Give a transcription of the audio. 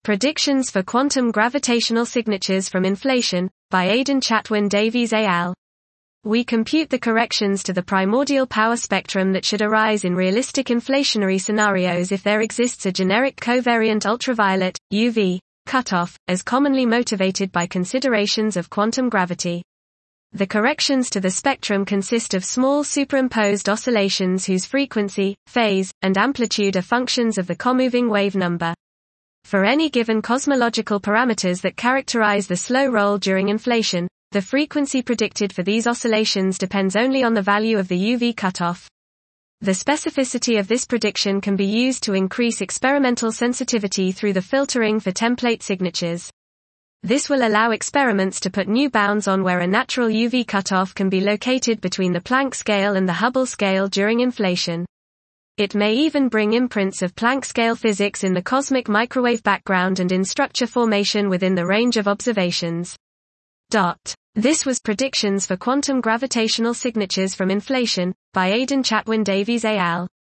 Predictions for Quantum Gravitational Signatures from Inflation, by Aidan Chatwin Davies et al. We compute the corrections to the primordial power spectrum that should arise in realistic inflationary scenarios if there exists a generic covariant ultraviolet, UV, cutoff, as commonly motivated by considerations of quantum gravity. The corrections to the spectrum consist of small superimposed oscillations whose frequency, phase, and amplitude are functions of the comoving wave number. For any given cosmological parameters that characterize the slow roll during inflation, the frequency predicted for these oscillations depends only on the value of the UV cutoff. The specificity of this prediction can be used to increase experimental sensitivity through the filtering for template signatures. This will allow experiments to put new bounds on where a natural UV cutoff can be located between the Planck scale and the Hubble scale during inflation. It may even bring imprints of Planck scale physics in the cosmic microwave background and in structure formation within the range of observations. This was Predictions for Quantum Gravitational Signatures from Inflation, by Aidan Chatwin Davies et al.